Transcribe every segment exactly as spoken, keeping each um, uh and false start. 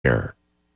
Here.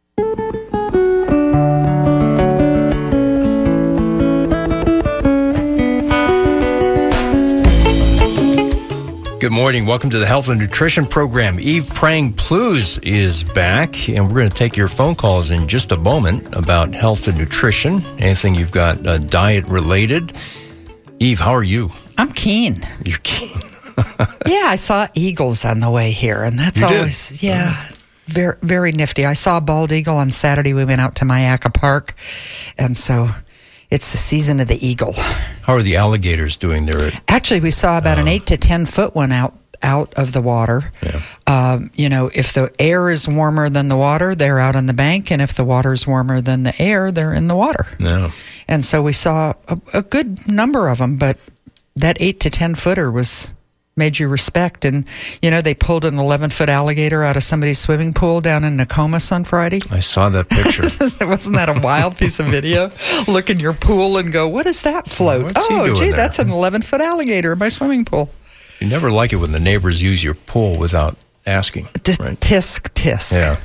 Good morning. Welcome to the Health and Nutrition Program. Eve Prang-Plews is back, and we're going to take your phone calls in just a moment about health and nutrition, anything you've got uh, diet-related. Eve, how are you? I'm keen. You're keen. Yeah, I saw eagles on the way here, and that's You always, did? yeah, very, very nifty. I saw a bald eagle on Saturday. We went out to Myakka Park, and so it's the season of the eagle. How are the alligators doing there? Actually, we saw about Uh, an eight to ten foot one out out of the water. Yeah. Um, you know, if the air is warmer than the water, they're out on the bank, and if the water is warmer than the air, they're in the water. No. And so we saw a, a good number of them, but that eight to ten footer was made you respect. And, you know, they pulled an eleven foot alligator out of somebody's swimming pool down in Nokomis on Friday. I saw that picture. Wasn't that a wild piece of video? Look in your pool and go, what is that float? What's he oh, doing gee, there? that's an eleven foot alligator in my swimming pool. You never like it when the neighbors use your pool without asking. T- right? Tisk, tisk. Yeah.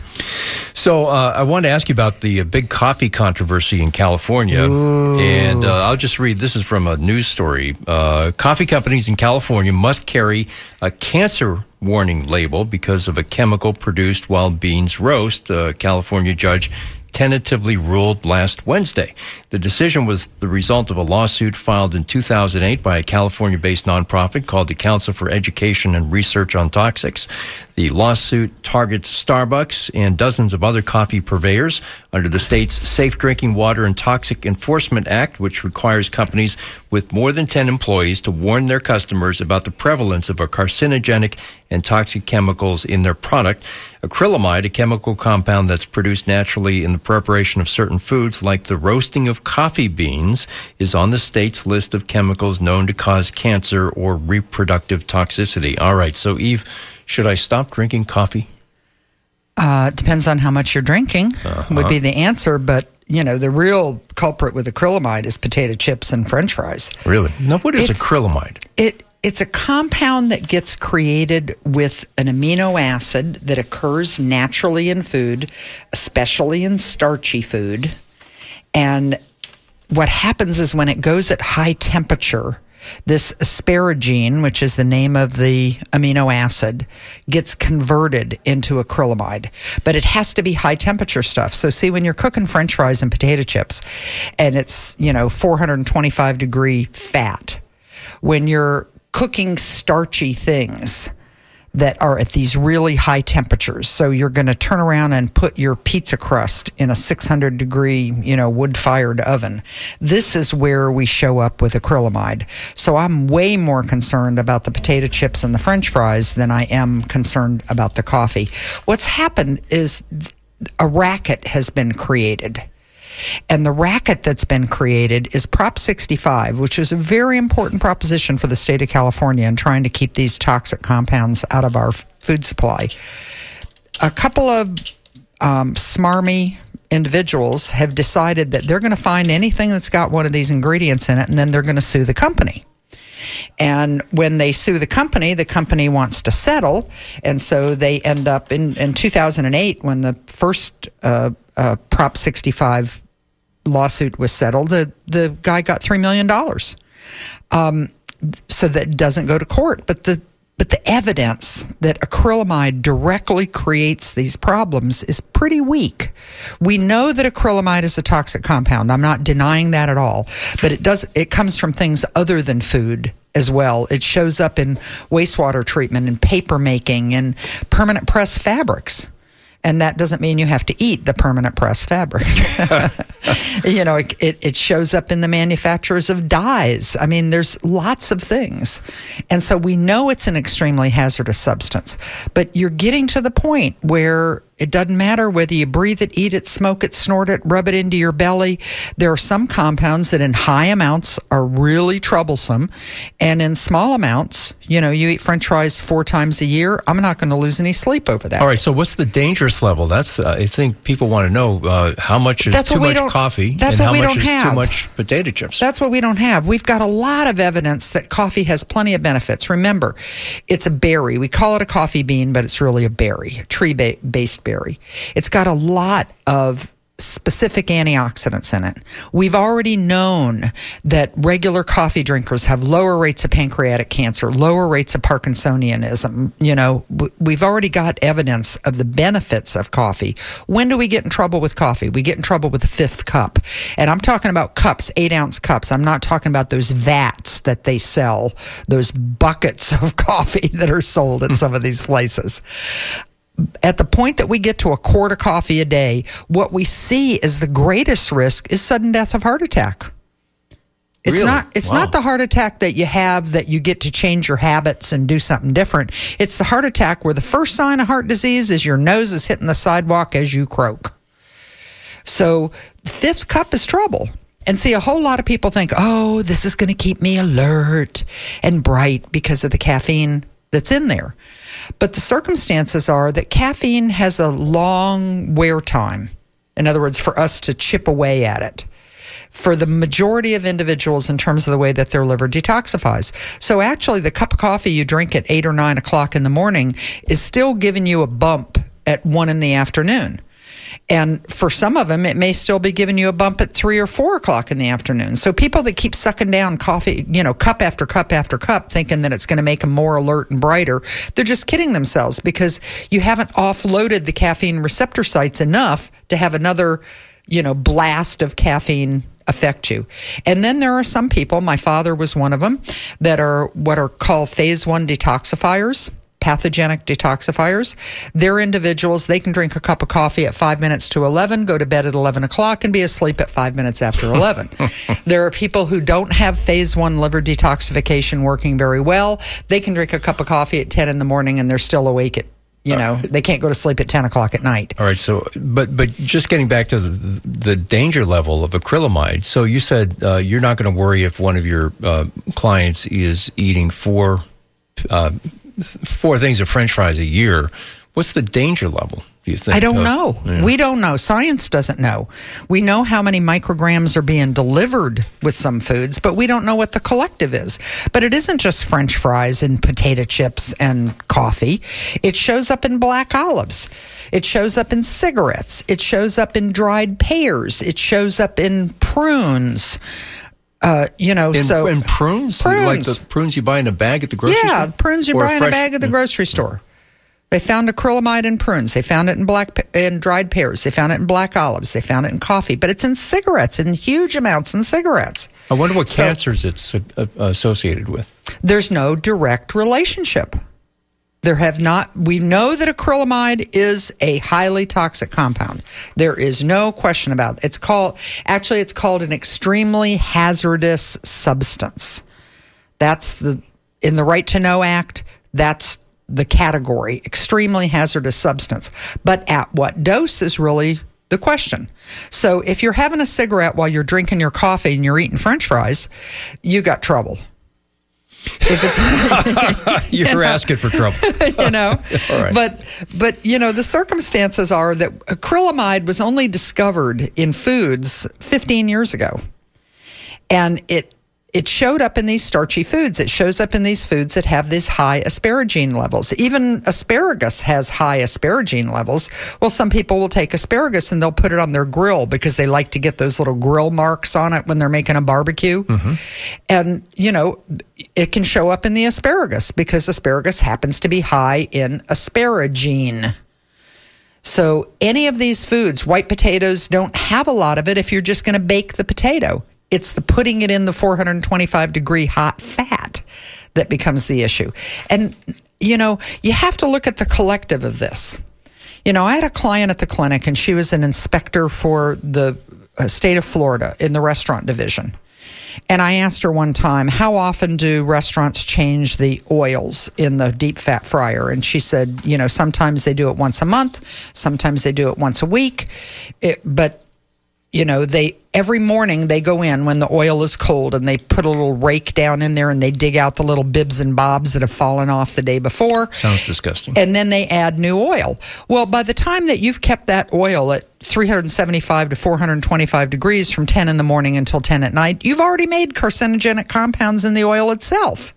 So uh, I wanted to ask you about the uh, big coffee controversy in California. Ooh. And uh, I'll just read, this is from a news story. Uh, coffee companies in California must carry a cancer warning label because of a chemical produced while beans roast, a California judge tentatively ruled last Wednesday. The decision was the result of a lawsuit filed in two thousand eight by a California-based nonprofit called the Council for Education and Research on Toxics. The lawsuit targets Starbucks and dozens of other coffee purveyors under the state's Safe Drinking Water and Toxic Enforcement Act, which requires companies with more than ten employees to warn their customers about the prevalence of a carcinogenic and toxic chemicals in their product. Acrylamide, a chemical compound that's produced naturally in the preparation of certain foods like the roasting of coffee beans, is on the state's list of chemicals known to cause cancer or reproductive toxicity. All right, so Eve, should I stop drinking coffee? Uh, depends on how much you're drinking, Uh-huh. would be the answer. But, you know, the real culprit with acrylamide is potato chips and French fries. Really? Now, what is It's- acrylamide? It It's a compound that gets created with an amino acid that occurs naturally in food, especially in starchy food. And what happens is when it goes at high temperature, this asparagine, which is the name of the amino acid, gets converted into acrylamide. But it has to be high temperature stuff. So see, when you're cooking French fries and potato chips, and it's, you know, four hundred twenty-five degree fat, when you're cooking starchy things that are at these really high temperatures. So you're going to turn around and put your pizza crust in a six hundred degree, you know, wood-fired oven. This is where we show up with acrylamide. So I'm way more concerned about the potato chips and the French fries than I am concerned about the coffee. What's happened is a racket has been created. And the racket that's been created is Prop sixty-five, which is a very important proposition for the state of California in trying to keep these toxic compounds out of our f- food supply. A couple of um, smarmy individuals have decided that they're going to find anything that's got one of these ingredients in it, and then they're going to sue the company. And when they sue the company, the company wants to settle. And so they end up in, in two thousand eight, when the first uh, uh, Prop sixty-five lawsuit was settled, the, the guy got three million dollars. Um, so that doesn't go to court. But the But the evidence that acrylamide directly creates these problems is pretty weak. We know that acrylamide is a toxic compound. I'm not denying that at all. But it does. It comes from things other than food as well. It shows up in wastewater treatment and paper making and permanent press fabrics. And that doesn't mean you have to eat the permanent press fabric. You know, it, it, it shows up in the manufacturers of dyes. I mean, there's lots of things. And so we know it's an extremely hazardous substance. But you're getting to the point where it doesn't matter whether you breathe it, eat it, smoke it, snort it, rub it into your belly. There are some compounds that in high amounts are really troublesome. And in small amounts, you know, you eat French fries four times a year, I'm not going to lose any sleep over that. All right, so what's the dangerous level? That's uh, I think people want to know uh, how much is That's too what we much don't- coffee that's and what how we much don't is have. too much potato chips. That's what we don't have. We've got a lot of evidence that coffee has plenty of benefits. Remember, it's a berry. We call it a coffee bean, but it's really a berry, a tree-based berry. raspberry. It's got a lot of specific antioxidants in it. We've already known that regular coffee drinkers have lower rates of pancreatic cancer, lower rates of Parkinsonianism. You know, we've already got evidence of the benefits of coffee. When do we get in trouble with coffee? We get in trouble with the fifth cup. And I'm talking about cups, eight ounce cups. I'm not talking about those vats that they sell, those buckets of coffee that are sold at some of these places. At the point that we get to a quart of coffee a day, what we see is the greatest risk is sudden death of heart attack. It's really? not it's Wow. not the heart attack that you have that you get to change your habits and do something different. It's the heart attack where the first sign of heart disease is your nose is hitting the sidewalk as you croak. So fifth cup is trouble. And see, a whole lot of people think, oh, this is going to keep me alert and bright because of the caffeine that's in there. But the circumstances are that caffeine has a long wear time. In other words, for us to chip away at it. For the majority of individuals in terms of the way that their liver detoxifies. So actually, the cup of coffee you drink at eight or nine o'clock in the morning is still giving you a bump at one in the afternoon. And for some of them, it may still be giving you a bump at three or four o'clock in the afternoon. So people that keep sucking down coffee, you know, cup after cup after cup, thinking that it's going to make them more alert and brighter, they're just kidding themselves because you haven't offloaded the caffeine receptor sites enough to have another, you know, blast of caffeine affect you. And then there are some people, my father was one of them, that are what are called phase one detoxifiers. Pathogenic detoxifiers. They're individuals, they can drink a cup of coffee at five minutes to eleven, go to bed at eleven o'clock, and be asleep at five minutes after eleven. There are people who don't have phase one liver detoxification working very well. They can drink a cup of coffee at ten in the morning and they're still awake at, you know, uh, they can't go to sleep at ten o'clock at night. All right, so, but but just getting back to the, the danger level of acrylamide, so you said uh, you're not going to worry if one of your uh, clients is eating four uh four things of French fries a year. What's the danger level, do you think? I don't of, know. Yeah. We don't know. Science doesn't know. We know how many micrograms are being delivered with some foods, but we don't know what the collective is. But it isn't just French fries and potato chips and coffee. It shows up in black olives. It shows up in cigarettes. It shows up in dried pears. It shows up in prunes. Uh, you know, in, so in prunes, prunes, like the prunes you buy in a bag at the grocery yeah, store. Yeah, prunes you or buy in fresh, a bag at the grocery store. They found acrylamide in prunes. They found it in black in dried pears. They found it in black olives. They found it in coffee. But it's in cigarettes, in huge amounts in cigarettes. I wonder what so, cancers it's uh, associated with. There's no direct relationship. There have not, we know that acrylamide is a highly toxic compound. There is no question about it. It's called, actually it's called an extremely hazardous substance. That's the, in the Right to Know Act, that's the category, extremely hazardous substance. But at what dose is really the question. So if you're having a cigarette while you're drinking your coffee and you're eating French fries, you got trouble. If it's, You're you know, asking for trouble. You know, All right. but but you know the circumstances are that acrylamide was only discovered in foods fifteen years ago, and it it showed up in these starchy foods. It shows up in these foods that have these high asparagine levels. Even asparagus has high asparagine levels. Well, some people will take asparagus and they'll put it on their grill because they like to get those little grill marks on it when they're making a barbecue. Mm-hmm. And, you know, it can show up in the asparagus because asparagus happens to be high in asparagine. So any of these foods, white potatoes don't have a lot of it if you're just going to bake the potato. It's the putting it in the four hundred twenty-five degree hot fat that becomes the issue. And, you know, you have to look at the collective of this. You know, I had a client at the clinic, and she was an inspector for the uh, state of Florida in the restaurant division. And I asked her one time, how often do restaurants change the oils in the deep fat fryer? And she said, you know, sometimes they do it once a month. Sometimes they do it once a week. It, but You know, they every morning they go in when the oil is cold and they put a little rake down in there and they dig out the little bibs and bobs that have fallen off the day before. Sounds disgusting. And then they add new oil. Well, by the time that you've kept that oil at three hundred seventy-five to four hundred twenty-five degrees from ten in the morning until ten at night, you've already made carcinogenic compounds in the oil itself.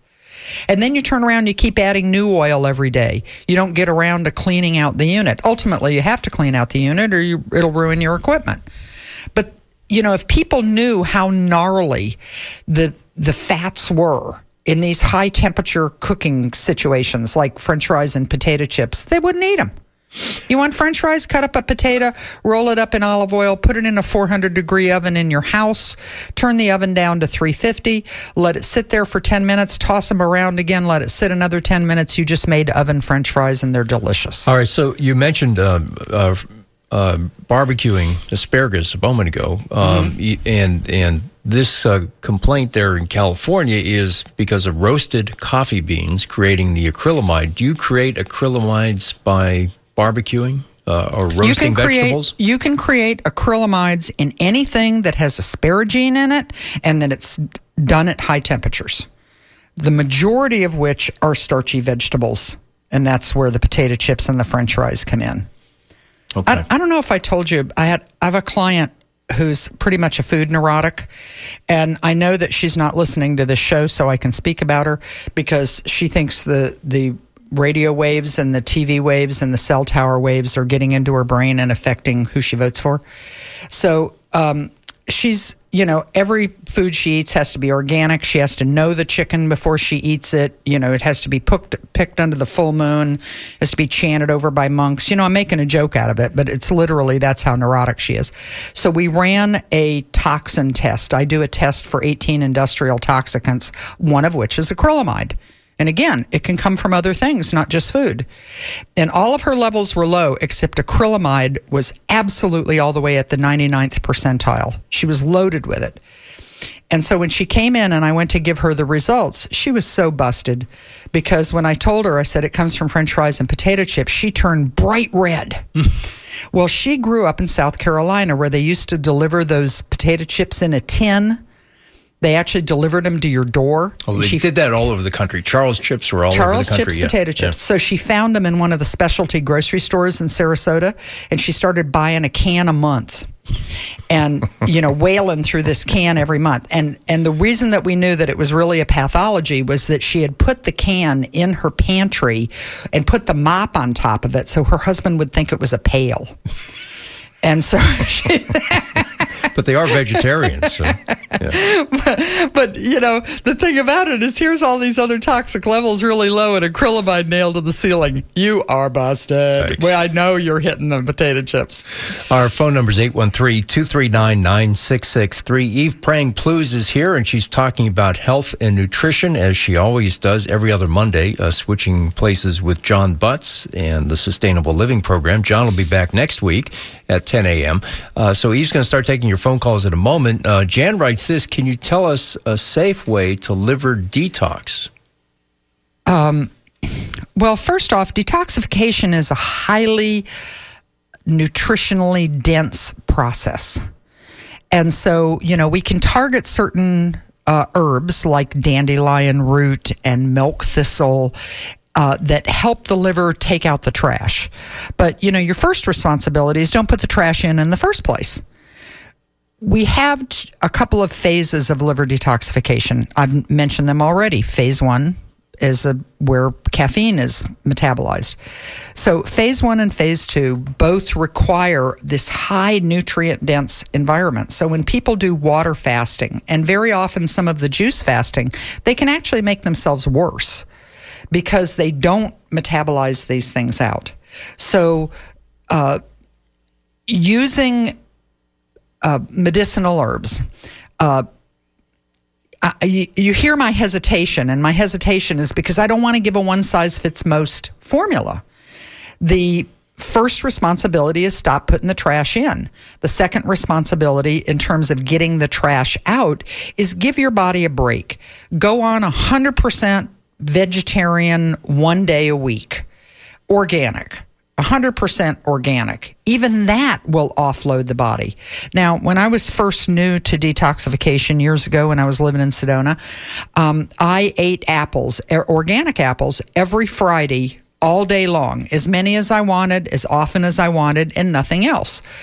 And then you turn around and you keep adding new oil every day. You don't get around to cleaning out the unit. Ultimately, you have to clean out the unit or you, it'll ruin your equipment. But, you know, if people knew how gnarly the the fats were in these high temperature cooking situations like French fries and potato chips, they wouldn't eat them. You want French fries? Cut up a potato, roll it up in olive oil, put it in a four hundred degree oven in your house, turn the oven down to three fifty, let it sit there for ten minutes, toss them around again, let it sit another ten minutes. You just made oven French fries and they're delicious. All right, so you mentioned uh, uh, uh, barbecuing asparagus a moment ago, um, mm-hmm. and and this uh, complaint there in California is because of roasted coffee beans creating the acrylamide. Do you create acrylamides by barbecuing uh, or roasting you can create, vegetables? You can create acrylamides in anything that has asparagine in it and that it's done at high temperatures, the majority of which are starchy vegetables, and that's where the potato chips and the French fries come in. Okay. I, I don't know if I told you, I had I have a client who's pretty much a food neurotic, and I know that she's not listening to this show, so I can speak about her because she thinks the the radio waves and the T V waves and the cell tower waves are getting into her brain and affecting who she votes for. So um, she's, you know, every food she eats has to be organic. She has to know the chicken before she eats it. You know, it has to be picked, picked under the full moon. It has to be chanted over by monks. You know, I'm making a joke out of it, but it's literally, that's how neurotic she is. So we ran a toxin test. I do a test for eighteen industrial toxicants, one of which is acrylamide. And again, it can come from other things, not just food. And all of her levels were low, except acrylamide was absolutely all the way at the ninety-ninth percentile. She was loaded with it. And so when she came in and I went to give her the results, she was so busted because when I told her, I said, it comes from French fries and potato chips, she turned bright red. Well, she grew up in South Carolina where they used to deliver those potato chips in a tin. They actually delivered them to your door. Oh, they she did that all over the country. Charles chips were all Charles over the country. Chips, yeah. potato chips. Yeah. So she found them in one of the specialty grocery stores in Sarasota, and she started buying a can a month and, you know, wailing through this can every month. And and the reason that we knew that it was really a pathology was that she had put the can in her pantry and put the mop on top of it so her husband would think it was a pail. And so she... But they are vegetarians. So, yeah. but, but, you know, the thing about it is here's all these other toxic levels really low and acrylamide nailed to the ceiling. You are busted. Thanks. Well, I know you're hitting the potato chips. Our phone number is eight one three, two three nine, nine six six three. Eve Prang-Pluse is here, and she's talking about health and nutrition, as she always does every other Monday, uh, switching places with John Butts and the Sustainable Living Program. John will be back next week at ten a.m. Uh, so Eve's going to start taking your phone calls in a moment. Uh, Jan writes this, can you tell us a safe way to liver detox? Um, well, first off, detoxification is a highly nutritionally dense process. And so, you know, we can target certain uh, herbs like dandelion root and milk thistle Uh, that help the liver take out the trash. But, you know, your first responsibility is don't put the trash in in the first place. We have t- a couple of phases of liver detoxification. I've mentioned them already. Phase one is a, where caffeine is metabolized. So phase one and phase two both require this high nutrient-dense environment. So when people do water fasting, and very often some of the juice fasting, they can actually make themselves worse, because they don't metabolize these things out. So uh, using uh, medicinal herbs, uh, I, you, you hear my hesitation, and my hesitation is because I don't want to give a one-size-fits-most formula. The first responsibility is stop putting the trash in. The second responsibility in terms of getting the trash out is give your body a break. Go on one hundred percent vegetarian one day a week, organic, one hundred percent organic. Even that will offload the body. Now, when I was first new to detoxification years ago when I was living in Sedona, um, I ate apples, organic apples, every Friday, all day long, as many as I wanted, as often as I wanted, and nothing else.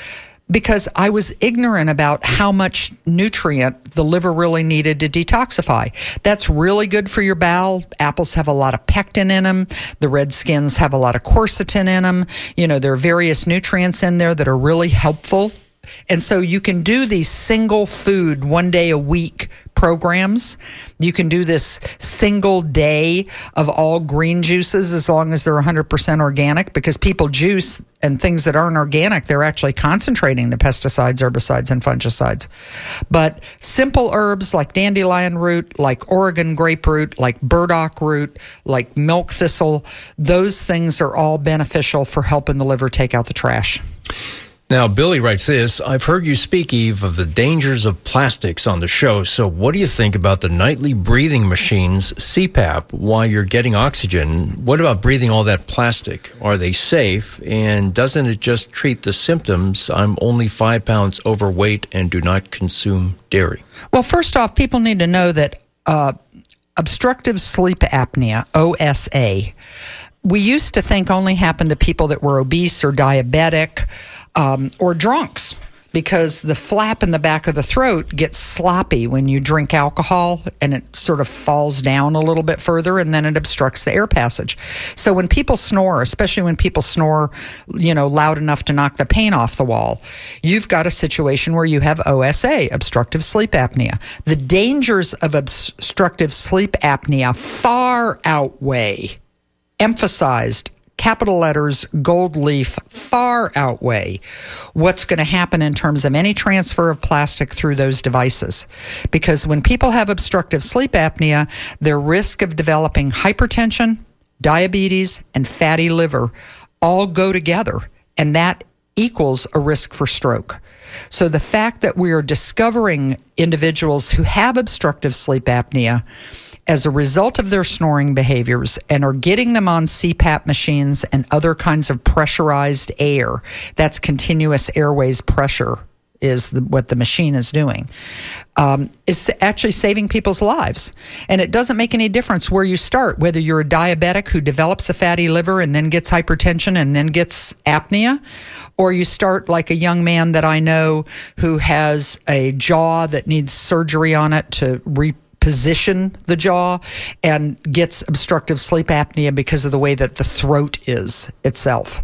because I was ignorant about how much nutrient the liver really needed to detoxify. That's really good for your bowel. Apples have a lot of pectin in them. The red skins have a lot of quercetin in them. You know, there are various nutrients in there that are really helpful. And so you can do these single food, one day a week programs. You can do this single day of all green juices as long as they're one hundred percent organic, because people juice and things that aren't organic, they're actually concentrating the pesticides, herbicides, and fungicides. But simple herbs like dandelion root, like Oregon grape root, like burdock root, like milk thistle, those things are all beneficial for helping the liver take out the trash. Now, Billy writes this: I've heard you speak, Eve, of the dangers of plastics on the show. So what do you think about the nightly breathing machines, C PAP, while you're getting oxygen? What about breathing all that plastic? Are they safe? And doesn't it just treat the symptoms? I'm only five pounds overweight and do not consume dairy. Well, first off, people need to know that uh, obstructive sleep apnea, O S A, we used to think only happened to people that were obese or diabetic, Um, or drunks, because the flap in the back of the throat gets sloppy when you drink alcohol, and it sort of falls down a little bit further, and then it obstructs the air passage. So when people snore, especially when people snore, you know, loud enough to knock the paint off the wall, you've got a situation where you have O S A, obstructive sleep apnea. The dangers of obstructive sleep apnea far outweigh, emphasized, capital letters, gold leaf, far outweigh what's going to happen in terms of any transfer of plastic through those devices. Because when people have obstructive sleep apnea, their risk of developing hypertension, diabetes, and fatty liver all go together, and that equals a risk for stroke. So the fact that we are discovering individuals who have obstructive sleep apnea as a result of their snoring behaviors and are getting them on C PAP machines and other kinds of pressurized air, that's continuous airways pressure is the, what the machine is doing, um, is actually saving people's lives. And it doesn't make any difference where you start, whether you're a diabetic who develops a fatty liver and then gets hypertension and then gets apnea, or you start like a young man that I know who has a jaw that needs surgery on it to re position the jaw and gets obstructive sleep apnea because of the way that the throat is itself.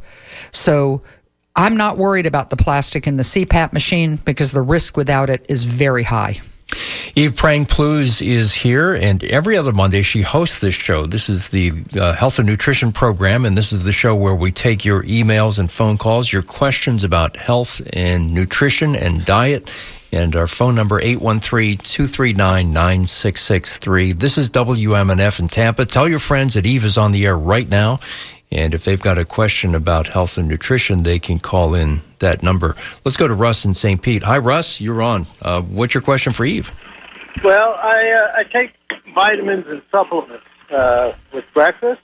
So I'm not worried about the plastic in the C PAP machine because the risk without it is very high. Eve Prang-Plews is here, and every other Monday she hosts this show. This is the uh, Health and Nutrition program, and this is the show where we take your emails and phone calls, your questions about health and nutrition and diet. And our phone number, eight one three, two three nine, nine six six three. This is W M N F in Tampa. Tell your friends that Eve is on the air right now. And if they've got a question about health and nutrition, they can call in that number. Let's go to Russ in Saint Pete. Hi, Russ. You're on. Uh, what's your question for Eve? Well, I uh, I take vitamins and supplements uh, with breakfast.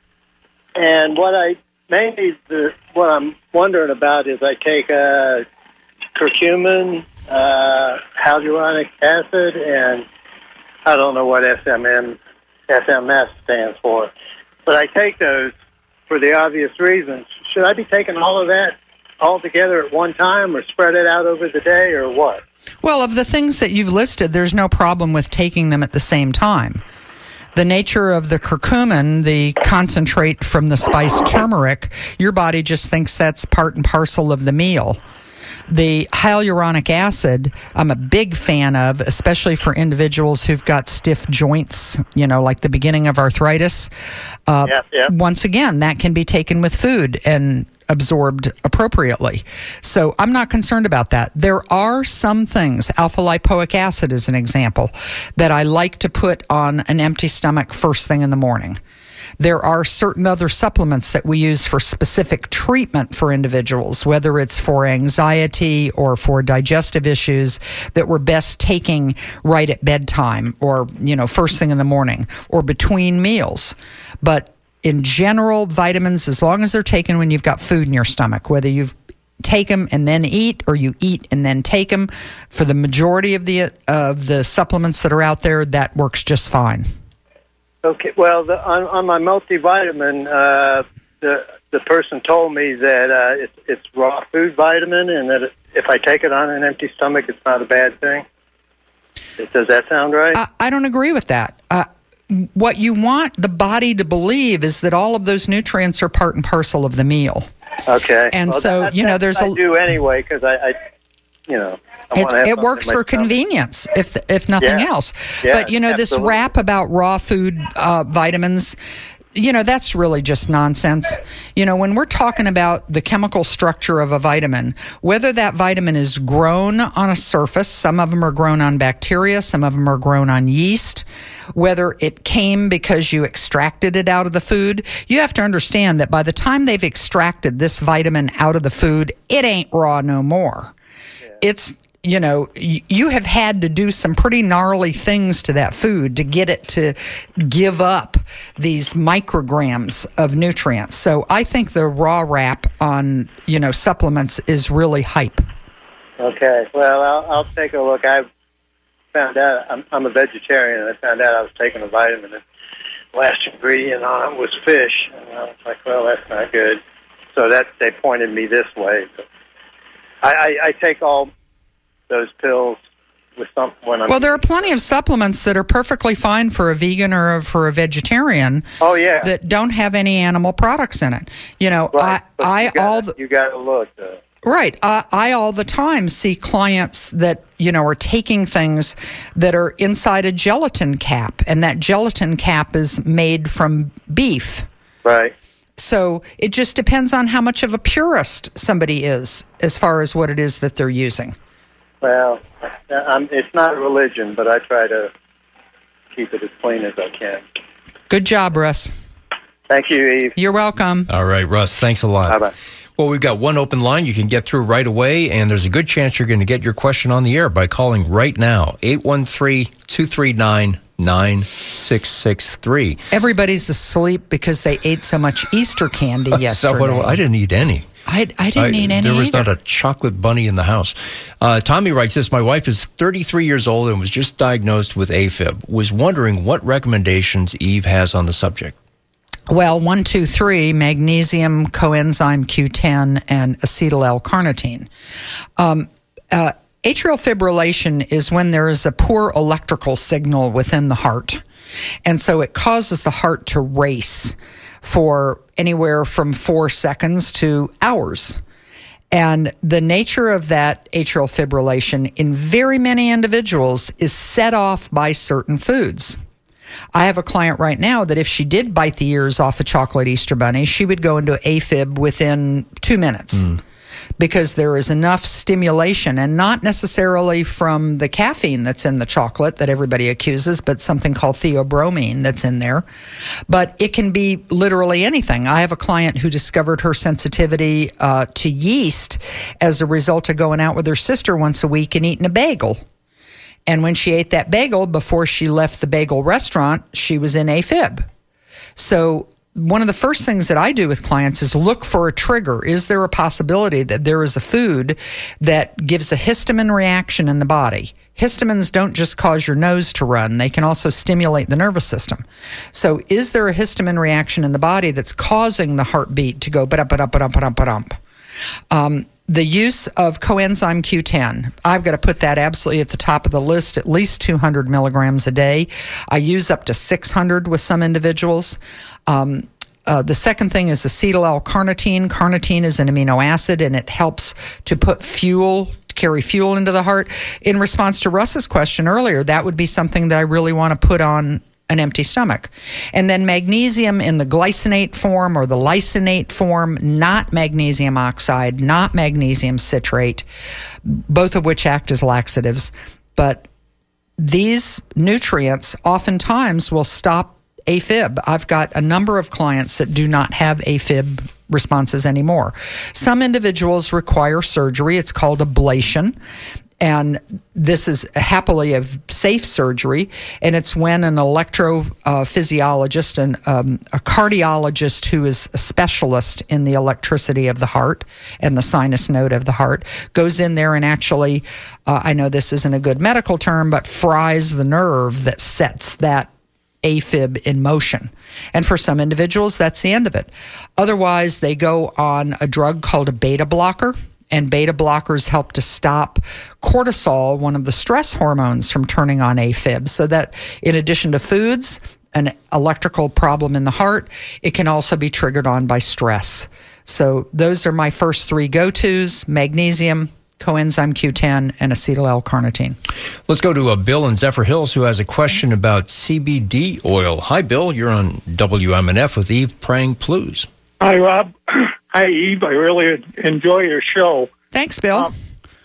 And what I mainly, the, what I'm wondering about is I take uh, curcumin, uh, hyaluronic acid, and I don't know what S M N, S M S stands for. But I take those for the obvious reasons. Should I be taking all of that all together at one time or spread it out over the day or what? Well, of the things that you've listed, there's no problem with taking them at the same time. The nature of the curcumin, the concentrate from the spice turmeric, your body just thinks that's part and parcel of the meal. The hyaluronic acid, I'm a big fan of, especially for individuals who've got stiff joints, you know, like the beginning of arthritis. Uh, yeah, yeah. Once again, that can be taken with food and absorbed appropriately. So I'm not concerned about that. There are some things, alpha lipoic acid is an example, that I like to put on an empty stomach first thing in the morning. There are certain other supplements that we use for specific treatment for individuals, whether it's for anxiety or for digestive issues, that we're best taking right at bedtime or, you know, first thing in the morning or between meals. But in general, vitamins, as long as they're taken when you've got food in your stomach, whether you take them and then eat or you eat and then take them, for the majority of the of the supplements that are out there, that works just fine. Okay, well, the, on, on my multivitamin, uh, the the the person told me that uh, it's, it's raw food vitamin, and that if I take it on an empty stomach, it's not a bad thing. Does that sound right? I, I don't agree with that. Uh, what you want the body to believe is that all of those nutrients are part and parcel of the meal. Okay. And well, so, that, you know, there's I a... do anyway, because I, I, you know... I It, have it works in my for stomach. convenience, if if nothing Yeah. else. Yeah, but, you know, absolutely. this rap about raw food uh, vitamins, you know, that's really just nonsense. You know, when we're talking about the chemical structure of a vitamin, whether that vitamin is grown on a surface, some of them are grown on bacteria, some of them are grown on yeast, whether it came because you extracted it out of the food, you have to understand that by the time they've extracted this vitamin out of the food, it ain't raw no more. Yeah. It's You know, you have had to do some pretty gnarly things to that food to get it to give up these micrograms of nutrients. So I think the raw wrap on, you know, supplements is really hype. Okay. Well, I'll, I'll take a look. I found out I'm, I'm a vegetarian, and I found out I was taking a vitamin, and the last ingredient on it was fish. And I was like, well, that's not good. So that they pointed me this way. But I, I, I take all those pills with some when I'm well, there are plenty of supplements that are perfectly fine for a vegan or for a vegetarian. Oh yeah, that don't have any animal products in it. You know, right. I, I gotta, all the, you got to look. Uh, right, I, I all the time see clients that you know are taking things that are inside a gelatin cap, and that gelatin cap is made from beef. Right. So it just depends on how much of a purist somebody is as far as what it is that they're using. Well, I'm, it's not a religion, but I try to keep it as clean as I can. Good job, Russ. Thank you, Eve. You're welcome. All right, Russ, thanks a lot. Bye-bye. Well, we've got one open line you can get through right away, and there's a good chance you're going to get your question on the air by calling right now, eight one three, two three nine, nine six six three. Everybody's asleep because they ate so much Easter candy yesterday. So what, I didn't eat any. I, I didn't I, eat any There was either. not a chocolate bunny in the house. Uh, Tommy writes this, my wife is thirty-three years old and was just diagnosed with AFib. Was wondering what recommendations Eve has on the subject. Well, one, two, three, magnesium, coenzyme Q ten, and acetyl L-carnitine. Um, uh, atrial fibrillation is when there is a poor electrical signal within the heart. And so it causes the heart to race for anywhere from four seconds to hours. And the nature of that atrial fibrillation in very many individuals is set off by certain foods. I have a client right now that if she did bite the ears off a chocolate Easter bunny, she would go into AFib within two minutes. Mm. Because there is enough stimulation, and not necessarily from the caffeine that's in the chocolate that everybody accuses, but something called theobromine that's in there. But it can be literally anything. I have a client who discovered her sensitivity uh, to yeast as a result of going out with her sister once a week and eating a bagel. And when she ate that bagel, before she left the bagel restaurant, she was in AFib. So one of the first things that I do with clients is look for a trigger. Is there a possibility that there is a food that gives a histamine reaction in the body? Histamines don't just cause your nose to run. They can also stimulate the nervous system. So is there a histamine reaction in the body that's causing the heartbeat to go ba-da-ba-da-ba-da-ba-da-ba-dump? Um, the use of coenzyme Q ten, I've got to put that absolutely at the top of the list, at least two hundred milligrams a day. I use up to six hundred with some individuals. Um, uh, the second thing is acetyl L-carnitine. Carnitine is an amino acid, and it helps to put fuel, to carry fuel into the heart. In response to Russ's question earlier, that would be something that I really want to put on an empty stomach. And then magnesium in the glycinate form or the lysine form, not magnesium oxide, not magnesium citrate, both of which act as laxatives. But these nutrients oftentimes will stop AFib. I've got a number of clients that do not have AFib responses anymore. Some individuals require surgery. It's called ablation. And this is happily a safe surgery, and it's when an electrophysiologist and um, a cardiologist who is a specialist in the electricity of the heart and the sinus node of the heart goes in there and actually, uh, I know this isn't a good medical term, but fries the nerve that sets that AFib in motion. And for some individuals, that's the end of it. Otherwise, they go on a drug called a beta blocker. And beta blockers help to stop cortisol, one of the stress hormones, from turning on AFib. So that in addition to foods, an electrical problem in the heart, it can also be triggered on by stress. So those are my first three go-tos: magnesium, coenzyme Q ten, and acetyl L-carnitine. Let's go to uh, Bill in Zephyr Hills, who has a question about C B D oil. Hi, Bill. You're on W M N F with Eve Prang-Plews. Hi, Rob. Hi, Eve. I really enjoy your show. Thanks, Bill. Um,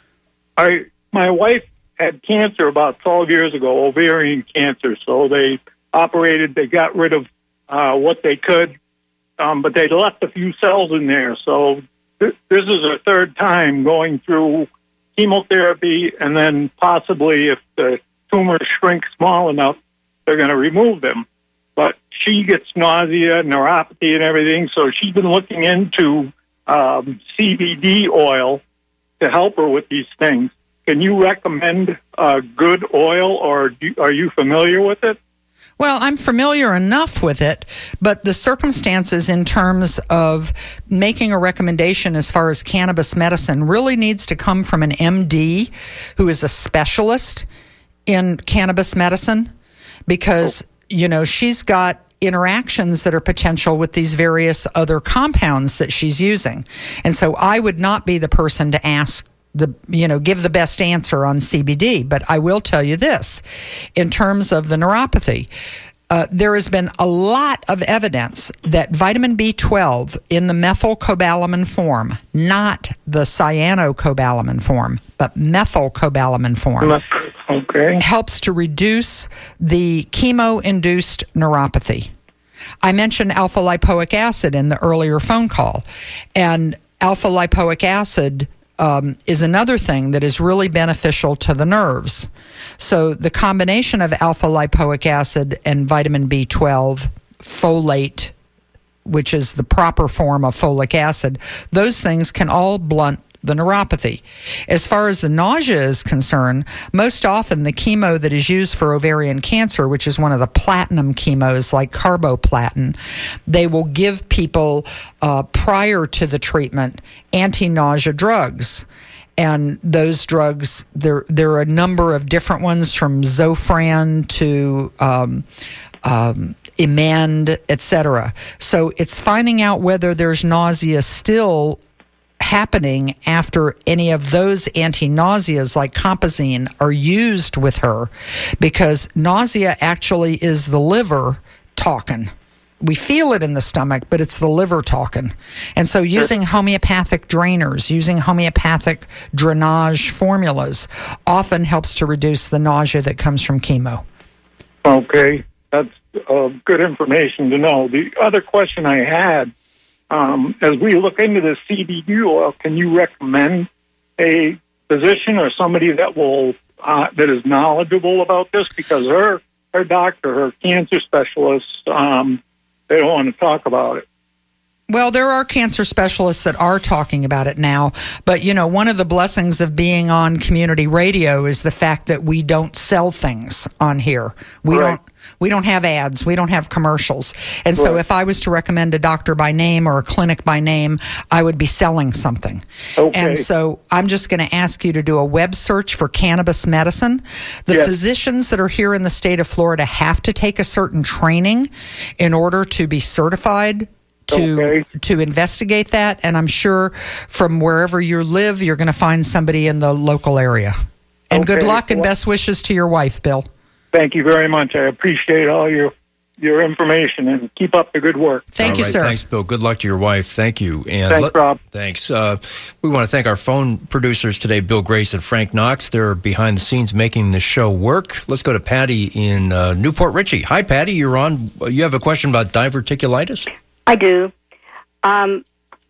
I my wife had cancer about twelve years ago, ovarian cancer. So they operated. They got rid of uh, what they could, um, but they left a few cells in there. So th- this is her third time going through chemotherapy, and then possibly, if the tumor shrinks small enough, they're going to remove them. But she gets nausea, neuropathy, and everything. So she's been looking into um, C B D oil to help her with these things. Can you recommend a good oil, or do, are you familiar with it? Well, I'm familiar enough with it, but the circumstances in terms of making a recommendation as far as cannabis medicine really needs to come from an M D who is a specialist in cannabis medicine, because, you know, she's got interactions that are potential with these various other compounds that she's using. And so I would not be the person to ask the, you know, give the best answer on C B D. But I will tell you this, in terms of the neuropathy, uh, there has been a lot of evidence that vitamin B twelve in the methylcobalamin form, not the cyanocobalamin form, but methylcobalamin form, okay, helps to reduce the chemo-induced neuropathy. I mentioned alpha-lipoic acid in the earlier phone call, and alpha-lipoic acid Um, is another thing that is really beneficial to the nerves. So the combination of alpha-lipoic acid and vitamin B twelve, folate, which is the proper form of folic acid, those things can all blunt the neuropathy. As far as the nausea is concerned, most often the chemo that is used for ovarian cancer, which is one of the platinum chemos like carboplatin, they will give people uh, prior to the treatment anti-nausea drugs. And those drugs, there there are a number of different ones, from Zofran to um, um, Emend, et cetera. So it's finding out whether there's nausea still happening after any of those anti-nauseas like Compazine are used with her, because nausea actually is the liver talking. We feel it in the stomach, but it's the liver talking. And so using homeopathic drainers, using homeopathic drainage formulas often helps to reduce the nausea that comes from chemo. Okay, that's uh, good information to know. The other question I had, Um, as we look into the C B D oil, can you recommend a physician or somebody that will uh, that is knowledgeable about this? Because her her doctor, her cancer specialist, um, they don't want to talk about it. Well, there are cancer specialists that are talking about it now, but, you know, one of the blessings of being on community radio is the fact that we don't sell things on here. We right. don't we don't have ads, we don't have commercials. And right. so if I was to recommend a doctor by name or a clinic by name, I would be selling something. Okay. And so I'm just going to ask you to do a web search for cannabis medicine. The yes. physicians that are here in the state of Florida have to take a certain training in order to be certified to okay. to investigate that, and I'm sure from wherever you live, you're going to find somebody in the local area. And okay. good luck and well, best wishes to your wife, Bill. Thank you very much. I appreciate all your your information, and keep up the good work. Thank all you, right, sir. Thanks, Bill. Good luck to your wife. Thank you. And thanks, let, Rob. Thanks. Uh, we want to thank our phone producers today, Bill Grace and Frank Knox. They're behind the scenes making the show work. Let's go to Patty in uh, Newport Richey. Hi, Patty. You're on. You have a question about diverticulitis? I do. Um,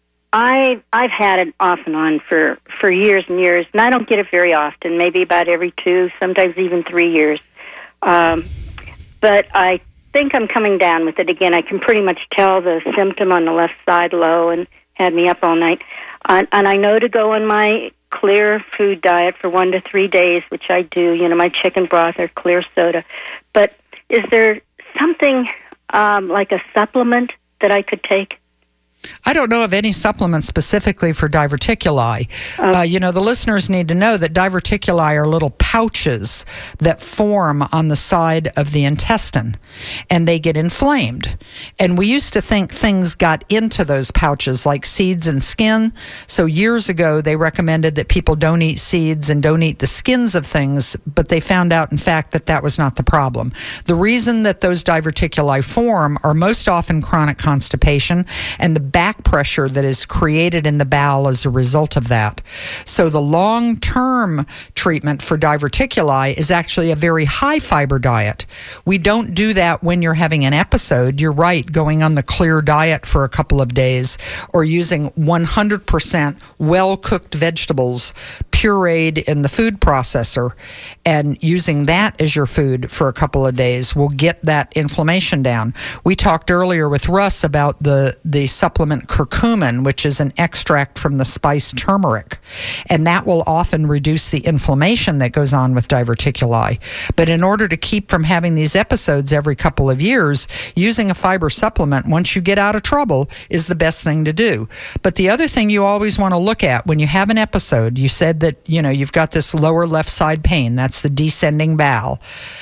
I I've had it off and on for, for years and years, and I don't get it very often. Maybe about every two, sometimes even three years. Um, but I think I'm coming down with it again. I can pretty much tell the symptom on the left side low and had me up all night. Uh, and I know to go on my clear food diet for one to three days, which I do. You know, my chicken broth or clear soda. But is there something um, like a supplement that I could take? I don't know of any supplements specifically for diverticuli. Oh. Uh, you know, the listeners need to know that diverticuli are little pouches that form on the side of the intestine, and they get inflamed. And we used to think things got into those pouches, like seeds and skin. So years ago, they recommended that people don't eat seeds and don't eat the skins of things, but they found out, in fact, that that was not the problem. The reason that those diverticuli form are most often chronic constipation and the back pressure that is created in the bowel as a result of that. So the long-term treatment for diverticuli is actually a very high fiber diet. We don't do that when you're having an episode. You're right, going on the clear diet for a couple of days or using one hundred percent well-cooked vegetables pureed in the food processor and using that as your food for a couple of days will get that inflammation down. We talked earlier with Russ about the, the supplement curcumin, which is an extract from the spice turmeric, and that will often reduce the inflammation that goes on with diverticuli. But in order to keep from having these episodes every couple of years, using a fiber supplement once you get out of trouble is the best thing to do. But the other thing you always want to look at when you have an episode, you said that, you know, you've got this lower left side pain, that's the descending bowel.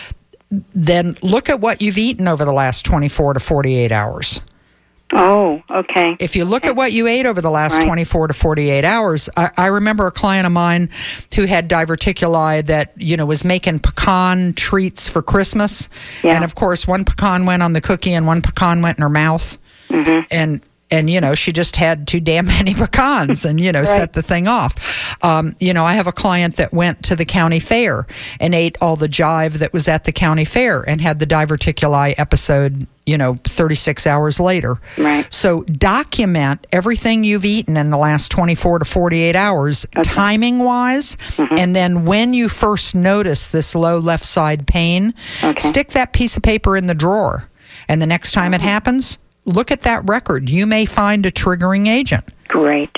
Then look at what you've eaten over the last twenty-four to forty-eight hours. Oh, okay. If you look at what you ate over the last Right. twenty-four to forty-eight hours, I, I remember a client of mine who had diverticuli that, you know, was making pecan treats for Christmas. Yeah. And of course, one pecan went on the cookie and one pecan went in her mouth. Mm-hmm. And And, you know, she just had too damn many pecans and, you know, Right. set the thing off. Um, you know, I have a client that went to the county fair and ate all the jive that was at the county fair and had the diverticuli episode, you know, thirty-six hours later. Right. So document everything you've eaten in the last twenty-four to forty-eight hours, Okay. timing-wise, Mm-hmm. and then when you first notice this low left side pain, Okay. stick that piece of paper in the drawer. And the next time it happens, look at that record. You may find a triggering agent. Great.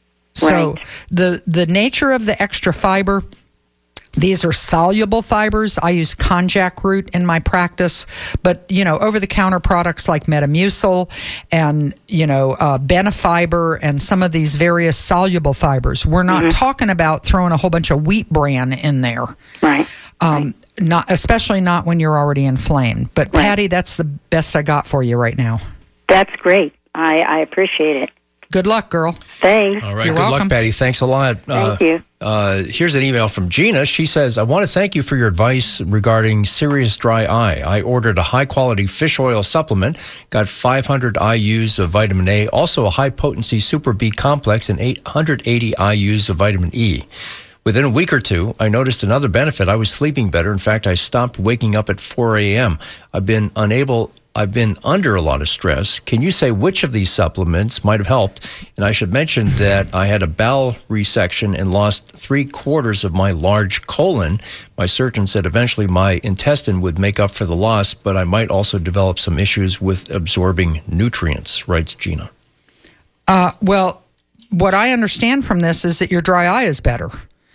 So Right. the the nature of the extra fiber, these are soluble fibers. I use konjac root in my practice, but, you know, over-the-counter products like Metamucil and, you know, uh, Benefiber and some of these various soluble fibers. We're not Mm-hmm. talking about throwing a whole bunch of wheat bran in there. Right. Um, not especially not when you're already inflamed. But, Right. Patty, that's the best I got for you right now. That's great. I, I appreciate it. Good luck, girl. Thanks. All right. You're Good welcome. luck, Patty. Thanks a lot. Thank uh, you. Uh, here's an email from Gina. She says, I want to thank you for your advice regarding serious dry eye. I ordered a high-quality fish oil supplement, got five hundred I U's of vitamin A, also a high-potency Super B complex, and eight hundred eighty I U's of vitamin E. Within a week or two, I noticed another benefit. I was sleeping better. In fact, I stopped waking up at four a.m. I've been unable... I've been under a lot of stress. Can you say which of these supplements might have helped? And I should mention that I had a bowel resection and lost three quarters of my large colon. My surgeon said eventually my intestine would make up for the loss, but I might also develop some issues with absorbing nutrients, writes Gina. Uh, well, what I understand from this is that your dry eye is better.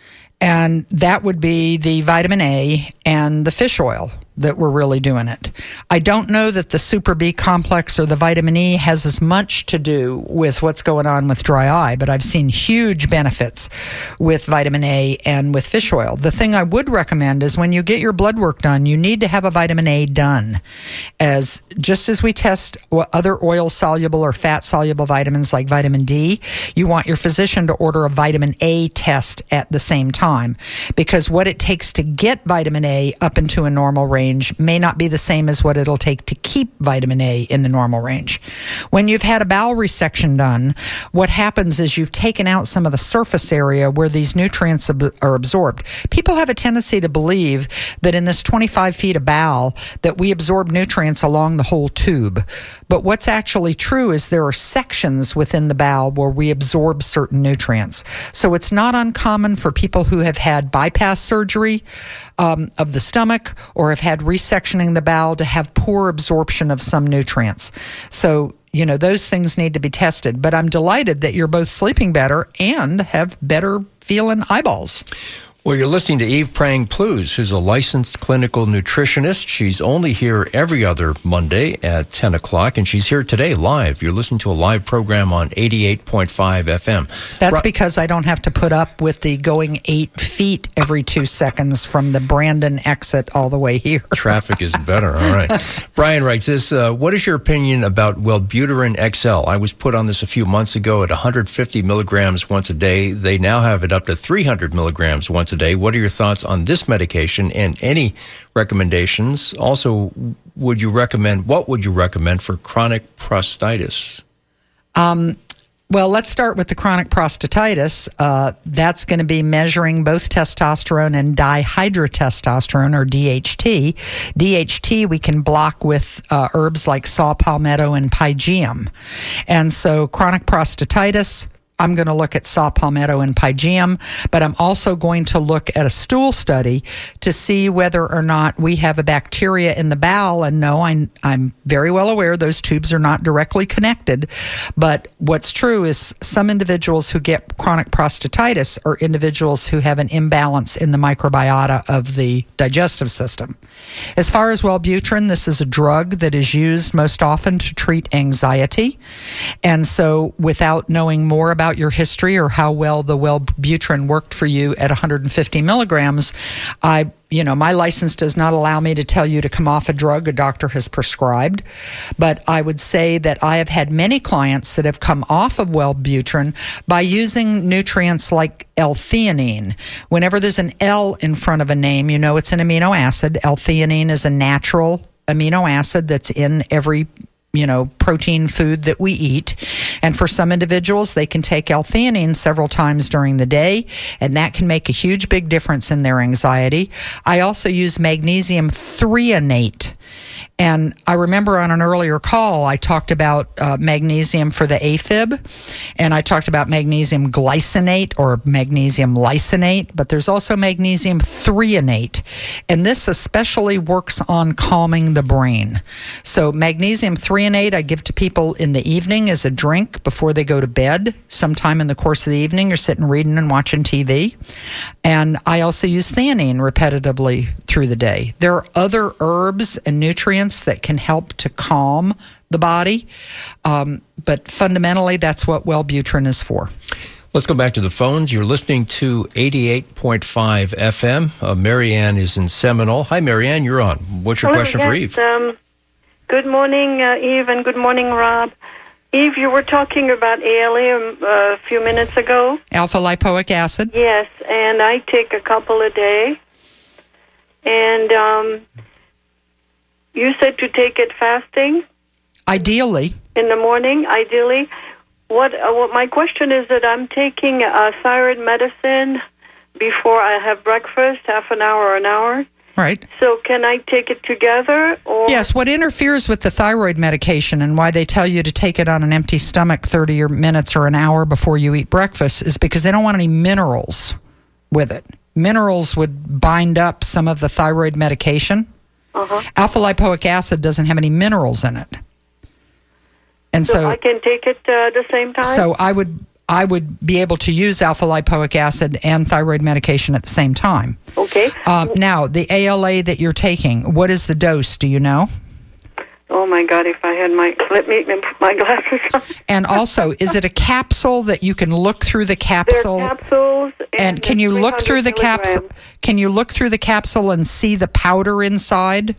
And that would be the vitamin A and the fish oil that were really doing it. I don't know that the Super B complex or the vitamin E has as much to do with what's going on with dry eye, but I've seen huge benefits with vitamin A and with fish oil. The thing I would recommend is when you get your blood work done, you need to have a vitamin A done. As just as we test other oil-soluble or fat-soluble vitamins like vitamin D, you want your physician to order a vitamin A test at the same time, because what it takes to get vitamin A up into a normal range may not be the same as what it'll take to keep vitamin A in the normal range. When you've had a bowel resection done, what happens is you've taken out some of the surface area where these nutrients ab- are absorbed. People have a tendency to believe that in this twenty-five feet of bowel that we absorb nutrients along the whole tube. But what's actually true is there are sections within the bowel where we absorb certain nutrients. So it's not uncommon for people who have had bypass surgery um, of the stomach or have had resectioning the bowel to have poor absorption of some nutrients. So, you know, those things need to be tested. But I'm delighted that you're both sleeping better and have better feeling eyeballs. Well, you're listening to Eve Prang-Plews, who's a licensed clinical nutritionist. She's only here every other Monday at ten o'clock, and she's here today live. You're listening to a live program on eighty-eight point five F M. That's Bri- because I don't have to put up with the going eight feet every two seconds from the Brandon exit all the way here. Traffic is better. All right. Brian writes this, uh, what is your opinion about Wellbutrin X L? I was put on this a few months ago at one hundred fifty milligrams once a day. They now have it up to three hundred milligrams once a day. What are your thoughts on this medication and any recommendations? Also, would you recommend, what would you recommend for chronic prostatitis? Um, well, let's start with the chronic prostatitis. Uh, that's going to be measuring both testosterone and dihydrotestosterone, or D H T. D H T we can block with uh, herbs like saw palmetto and pygeum. And so chronic prostatitis, I'm going to look at saw palmetto and pygeum, but I'm also going to look at a stool study to see whether or not we have a bacteria in the bowel. And no, I'm, I'm very well aware those tubes are not directly connected. But what's true is some individuals who get chronic prostatitis are individuals who have an imbalance in the microbiota of the digestive system. As far as Wellbutrin, this is a drug that is used most often to treat anxiety. And so without knowing more about your history or how well the Wellbutrin worked for you at one hundred fifty milligrams, I, you know, my license does not allow me to tell you to come off a drug a doctor has prescribed. But I would say that I have had many clients that have come off of Wellbutrin by using nutrients like L-theanine. Whenever there's an L in front of a name, you know it's an amino acid. L-theanine is a natural amino acid that's in every you know, protein food that we eat. And for some individuals, they can take L-theanine several times during the day, and that can make a huge, big difference in their anxiety. I also use magnesium threonate. And I remember on an earlier call, I talked about uh, magnesium for the AFib, and I talked about magnesium glycinate or magnesium lysate, but there's also magnesium threonate. And this especially works on calming the brain. So magnesium threonate I give to people in the evening as a drink before they go to bed. Sometime in the course of the evening, you're sitting reading and watching T V. And I also use theanine repetitively through the day. There are other herbs and nutrients that can help to calm the body. Um, but fundamentally, that's what Wellbutrin is for. Let's go back to the phones. You're listening to eighty-eight point five F M. Uh, Marianne is in Seminole. Hi, Marianne, you're on. What's your Hello, question yes, for Eve? Um, good morning, uh, Eve, and good morning, Rob. Eve, you were talking about A L A uh, a few minutes ago. Alpha lipoic acid. Yes, and I take a couple a day. And um, you said to take it fasting? Ideally. In the morning, ideally. What, uh, what my question is that I'm taking a thyroid medicine before I have breakfast, half an hour or an hour. Right. So can I take it together? Or yes, what interferes with the thyroid medication and why they tell you to take it on an empty stomach thirty or minutes or an hour before you eat breakfast is because they don't want any minerals with it. Minerals would bind up some of the thyroid medication. Uh-huh. Alpha lipoic acid doesn't have any minerals in it. And so, so I can take it uh, at the same time? So I would I would be able to use alpha lipoic acid and thyroid medication at the same time. Okay. Um, now, the A L A that you're taking, what is the dose? Do you know? Oh, my God, if I had my... Let me put my glasses on. And also, is it a capsule that you can look through the capsule? They're capsules. And, and can you look through the capsule? Can you look through the capsule and see the powder inside?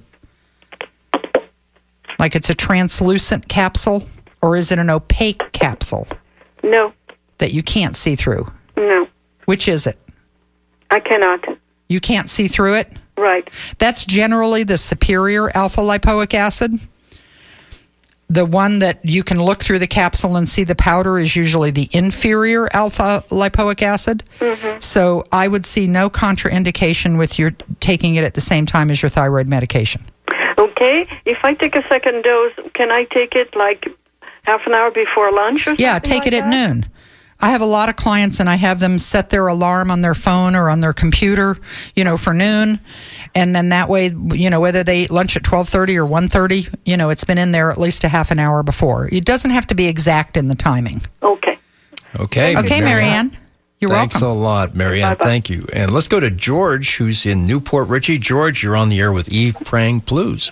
Like it's a translucent capsule? Or is it an opaque capsule? No. That you can't see through? No. Which is it? I cannot. You can't see through it? Right. That's generally the superior alpha lipoic acid. The one that you can look through the capsule and see the powder is usually the inferior alpha lipoic acid. Mm-hmm. So I would see no contraindication with your taking it at the same time as your thyroid medication. Okay. If I take a second dose, can I take it like half an hour before lunch or something? Yeah, take like it at that? noon. I have a lot of clients, and I have them set their alarm on their phone or on their computer, you know, for noon. And then that way, you know, whether they eat lunch at twelve thirty or one thirty, you know, it's been in there at least a half an hour before. It doesn't have to be exact in the timing. Okay. Okay. Okay, Marianne. You're Thanks welcome. a lot, Marianne. Bye-bye. Thank you. And let's go to George, who's in Newport Richey. George, you're on the air with Eve Prang Blues.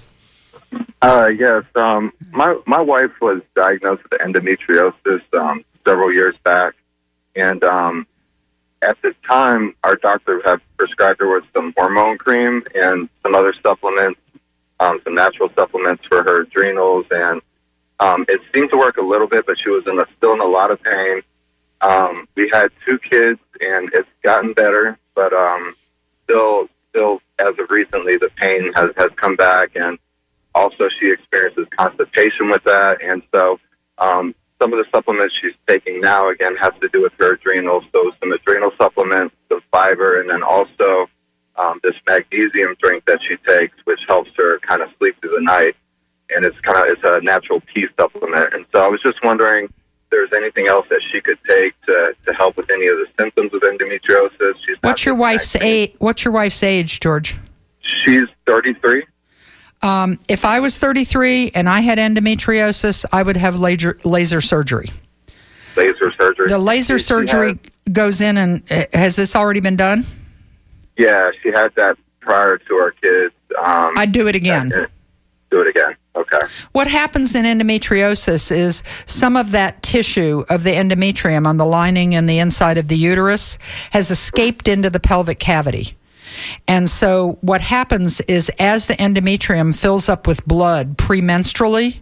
Uh, yes, um, my my wife was diagnosed with endometriosis um, several years back, and um, at the time, our doctor had prescribed her with some hormone cream and some other supplements, um, some natural supplements for her adrenals, and um, it seemed to work a little bit, but she was in a, still in a lot of pain. Um, we had two kids, and it's gotten better, but um, still, still, as of recently, the pain has, has come back, and also she experiences constipation with that, and so um, some of the supplements she's taking now, again, has to do with her adrenals, so some adrenal supplements, some fiber, and then also um, this magnesium drink that she takes, which helps her kind of sleep through the night, and it's kind of it's a natural pea supplement, and so I was just wondering there's anything else that she could take to, to help with any of the symptoms of endometriosis. She's What's your wife's age? What's your wife's age, George? She's thirty-three. Um, if I was thirty-three and I had endometriosis, I would have laser laser surgery. Laser surgery. The laser She- she surgery had- goes in, and uh, has this already been done? yeah, she had that prior to our kids. Um, I'd do it again. and- Do it again. Okay. What happens in endometriosis is some of that tissue of the endometrium on the lining and the inside of the uterus has escaped into the pelvic cavity. And so what happens is as the endometrium fills up with blood premenstrually,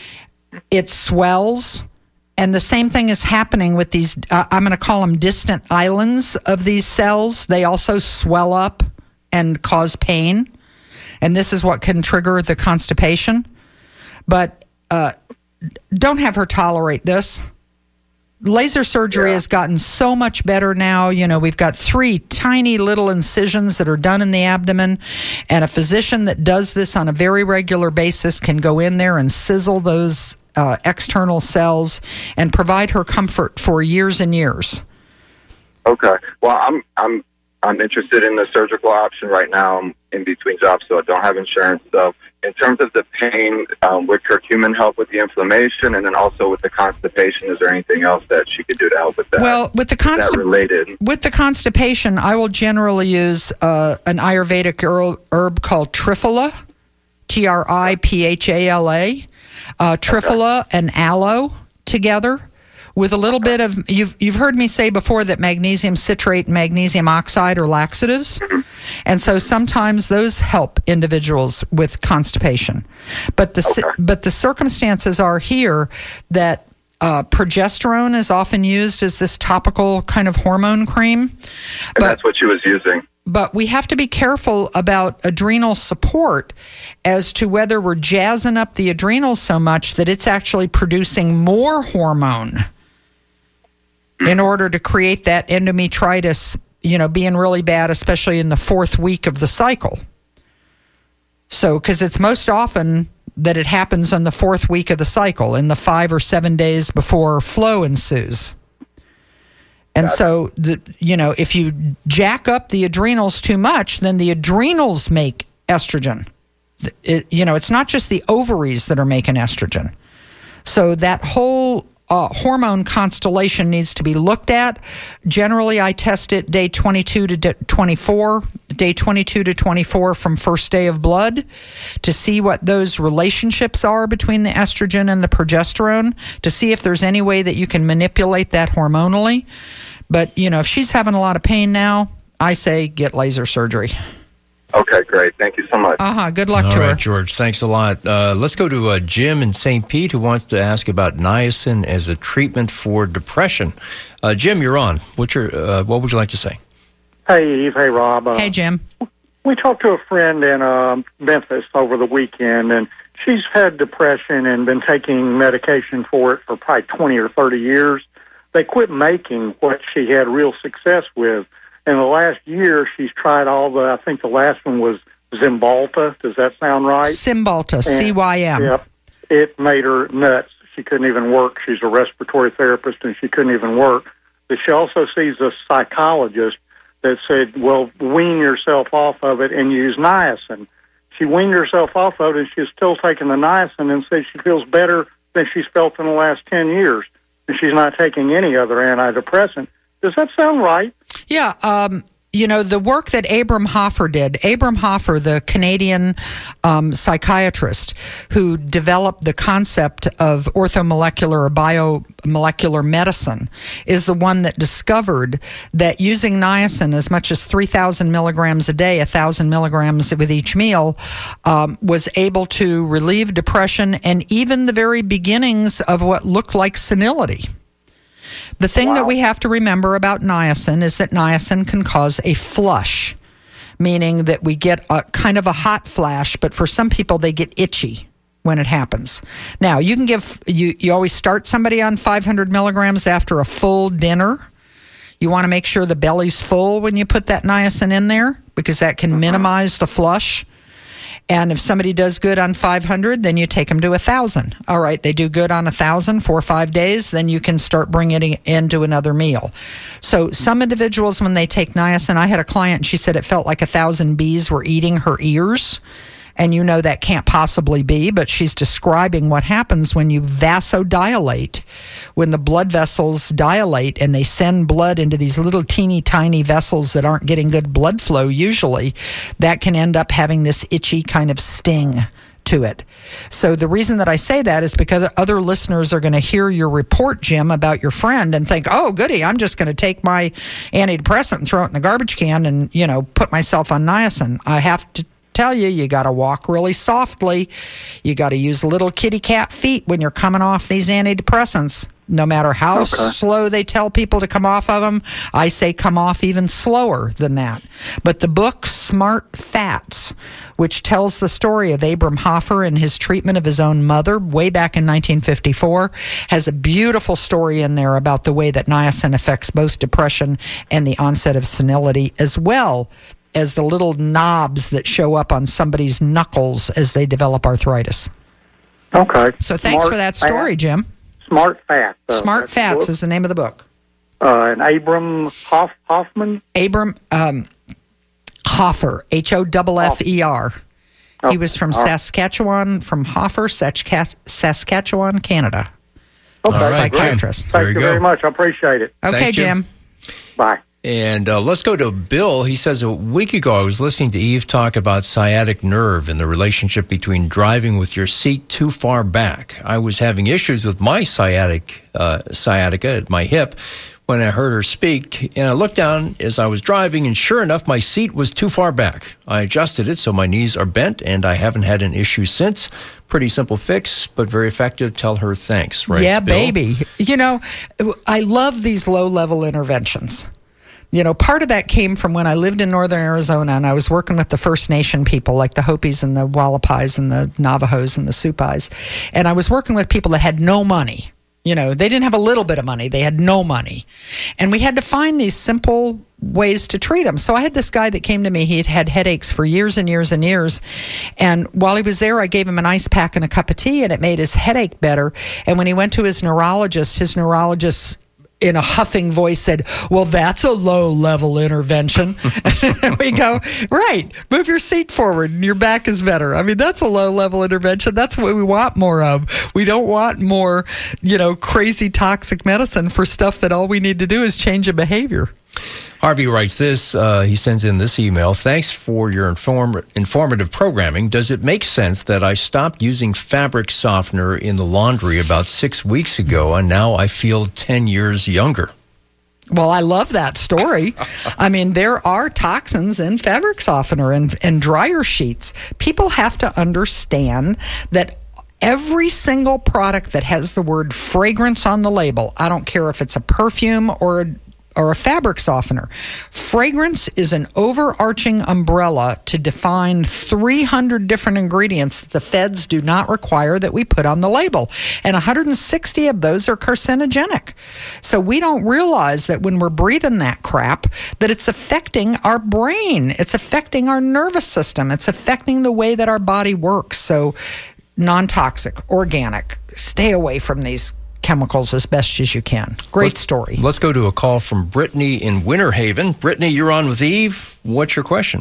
it swells. And the same thing is happening with these, uh, I'm going to call them distant islands of these cells. They also swell up and cause pain. And this is what can trigger the constipation. But uh, don't have her tolerate this. Laser surgery Yeah. has gotten so much better now. You know, we've got three tiny little incisions that are done in the abdomen, and a physician that does this on a very regular basis can go in there and sizzle those uh, external cells and provide her comfort for years and years. Okay. Well, I'm I'm I'm interested in the surgical option right now. I'm in between jobs, so I don't have insurance. So, in terms of the pain, um, would curcumin help with the inflammation, and then also with the constipation? Is there anything else that she could do to help with that? Well, with the Is that constipation. related? With the constipation, I will generally use uh, an Ayurvedic herb, herb called Triphala, T R I P H A L A. Uh, Triphala and aloe together with a little bit of, you've you've heard me say before that magnesium citrate and magnesium oxide are laxatives. And so sometimes those help individuals with constipation. But the Okay. but the circumstances are here that uh, progesterone is often used as this topical kind of hormone cream. And But that's what she was using. but we have to be careful about adrenal support as to whether we're jazzing up the adrenals so much that it's actually producing more hormone in order to create that endometritis, you know, being really bad, especially in the fourth week of the cycle. So, because it's most often that it happens on the fourth week of the cycle, in the five or seven days before flow ensues. And so, the, you know, if you jack up the adrenals too much, then the adrenals make estrogen. It, you know, it's not just the ovaries that are making estrogen. So that whole uh, hormone constellation needs to be looked at. Generally, I test it day twenty-two to d- twenty-four, day twenty-two to twenty-four from first day of blood to see what those relationships are between the estrogen and the progesterone, to see if there's any way that you can manipulate that hormonally. But, you know, if she's having a lot of pain now, I say get laser surgery. Okay, great. Thank you so much. Uh-huh. Good luck All to right, her. George. Thanks a lot. Uh, let's go to uh, Jim in Saint Pete, who wants to ask about niacin as a treatment for depression. Uh, Jim, you're on. What's your, uh, what would you like to say? Hey, Eve. Hey, Rob. Uh, Hey, Jim. we talked to a friend in uh, Memphis over the weekend, and she's had depression and been taking medication for it for probably twenty or thirty years. They quit making what she had real success with. In the last year, she's tried all the, I think the last one was Cymbalta. Does that sound right? Cymbalta, C Y M. Yep. It made her nuts. She couldn't even work. She's a respiratory therapist, and she couldn't even work. But she also sees a psychologist that said, well, wean yourself off of it and use niacin. She weaned herself off of it, and she's still taking the niacin and says she feels better than she's felt in the last ten years. And she's not taking any other antidepressant. Does that sound right? Yeah, um, you know, the work that Abram Hoffer did, Abram Hoffer, the Canadian um, psychiatrist who developed the concept of orthomolecular or biomolecular medicine, is the one that discovered that using niacin as much as three thousand milligrams a day, one thousand milligrams with each meal, um, was able to relieve depression and even the very beginnings of what looked like senility. The thing wow. that we have to remember about niacin is that niacin can cause a flush, meaning that we get a kind of a hot flash, but for some people they get itchy when it happens. Now, you can give, you, you always start somebody on five hundred milligrams after a full dinner. You want to make sure the belly's full when you put that niacin in there because that can uh-huh. minimize the flush. And if somebody does good on five hundred, then you take them to one thousand. All right, they do good on one thousand, four or five days, then you can start bringing it into another meal. So some individuals, when they take niacin, I had a client, and she said it felt like a thousand bees were eating her ears. And you know that can't possibly be, but she's describing what happens when you vasodilate, when the blood vessels dilate and they send blood into these little teeny tiny vessels that aren't getting good blood flow usually, that can end up having this itchy kind of sting to it. So the reason that I say that is because other listeners are going to hear your report, Jim, about your friend and think, oh, goody, I'm just going to take my antidepressant and throw it in the garbage can and, you know, put myself on niacin. I have to tell you, you got to walk really softly. You got to use little kitty cat feet when you're coming off these antidepressants. No matter how okay. slow they tell people to come off of them, I say come off even slower than that. But the book Smart Fats, which tells the story of Abram Hoffer and his treatment of his own mother way back in nineteen fifty-four, has a beautiful story in there about the way that niacin affects both depression and the onset of senility, as well as the little knobs that show up on somebody's knuckles as they develop arthritis. Okay. So thanks Smart for that story, Fat. Jim. Smart Fats. Uh, Smart Fats is the name of the book. Uh, and Abram Hoff, Hoffman? Abram um, Hoffer, H O F F E R. Oh, he was from right. Saskatchewan, from Hoffer, Saskatchewan, Canada. Okay. All right, psychiatrist. Jim. Thank There you you very go. much. I appreciate it. Okay, Thanks, Jim. Jim. Bye. And uh, let's go to Bill. He says, a week ago, I was listening to Eve talk about sciatic nerve and the relationship between driving with your seat too far back. I was having issues with my sciatic uh, sciatica at my hip when I heard her speak, and I looked down as I was driving, and sure enough, my seat was too far back. I adjusted it so my knees are bent, and I haven't had an issue since. Pretty simple fix, but very effective. Tell her thanks, right, Yeah, Bill? baby. You know, I love these low-level interventions. You know, part of that came from when I lived in northern Arizona and I was working with the First Nation people like the Hopis and the Wallapais and the Navajos and the Supais. And I was working with people that had no money. You know, they didn't have a little bit of money. They had no money. And we had to find these simple ways to treat them. So I had this guy that came to me. He had had headaches for years and years and years. And while he was there, I gave him an ice pack and a cup of tea, and it made his headache better. And when he went to his neurologist, his neurologist in a huffing voice said, well, that's a low-level intervention. And we go, right, move your seat forward and your back is better. I mean, that's a low-level intervention. That's what we want more of. We don't want more, you know, crazy toxic medicine for stuff that all we need to do is change a behavior. Harvey writes this. Uh, he sends in this email. Thanks for your inform- informative programming. Does it make sense that I stopped using fabric softener in the laundry about six weeks ago, and now I feel ten years younger? Well, I love that story. I mean, there are toxins in fabric softener and, and dryer sheets. People have to understand that every single product that has the word fragrance on the label, I don't care if it's a perfume or a or a fabric softener. Fragrance is an overarching umbrella to define three hundred different ingredients that the feds do not require that we put on the label. And one hundred sixty of those are carcinogenic. So we don't realize that when we're breathing that crap, that it's affecting our brain. It's affecting our nervous system. It's affecting the way that our body works. So non-toxic, organic, stay away from these chemicals as best as you can. Great let's, story. Let's go to a call from Brittany in Winter Haven. Brittany, you're on with Eve. What's your question?